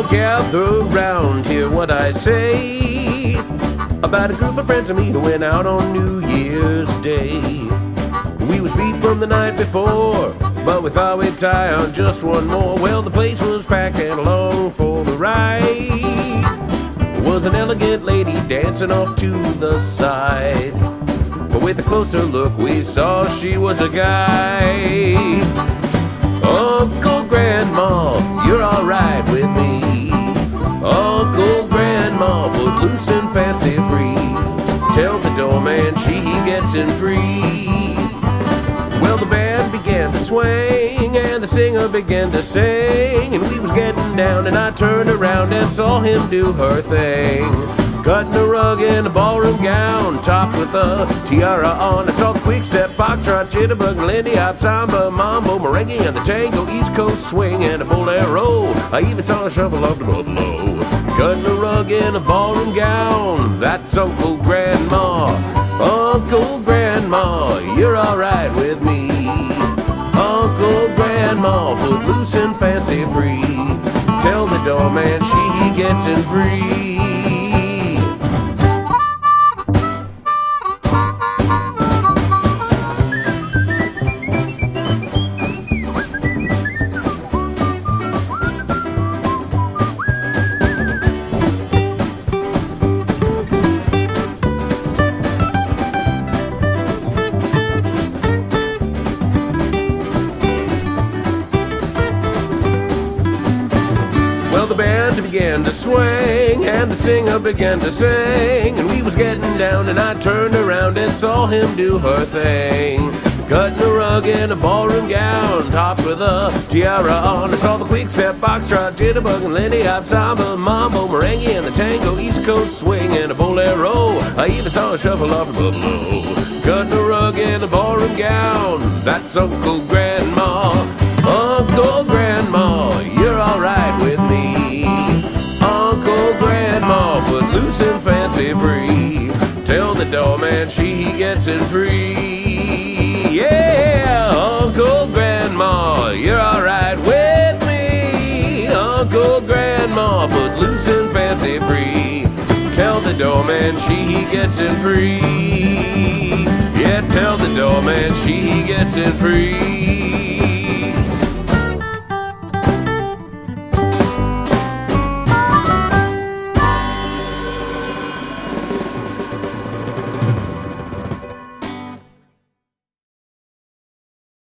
gather round, hear what I say about a group of friends of me who went out on New Year's Day. We was beat from the night before, but we thought we'd tie on just one more. Well, the place was packed and along for the ride was an elegant lady dancing off to the side. But with a closer look, we saw she was a guy. Uncle Grandma, you're alright with me. Uncle Grandma, footloose and fancy free. Tell the doorman she gets in free. Well, the band began to swing and the singer began to sing, and we was getting down and I turned around and saw him do her thing. Cutting a rug in a ballroom gown, topped with a tiara on. I saw the quick step, foxtrot, jitterbug, Lindy Hop, samba, mambo, merengue, and the tango, East Coast swing, and a bolero. I even saw a shuffle of the buffalo. Cutting a rug in a ballroom gown, that's Uncle Grandma. Uncle Grandma, you're alright with me. Uncle Grandma, footloose and fancy free. Tell the doorman she gets in free. Well, the band began to swing and the singer began to sing, and we was getting down and I turned around and saw him do her thing. Cutting a rug in a ballroom gown, topped with a tiara on. I saw the quick step, foxtrot, jitterbug, and Lindy Hop, samba, mambo, merengue, and the tango, East Coast swing, and a bolero. I even saw a shuffle off the buffalo. Cutting a rug in a ballroom gown, that's Uncle Grandma. Uncle Grandma, you're alright with me. Uncle Grandma, footloose and fancy free. Tell the doorman she gets in free. Yeah, Uncle Grandma, you're alright with me. Uncle Grandma, footloose and fancy free. Tell the doorman she gets in free. Yeah, tell the doorman she gets in free.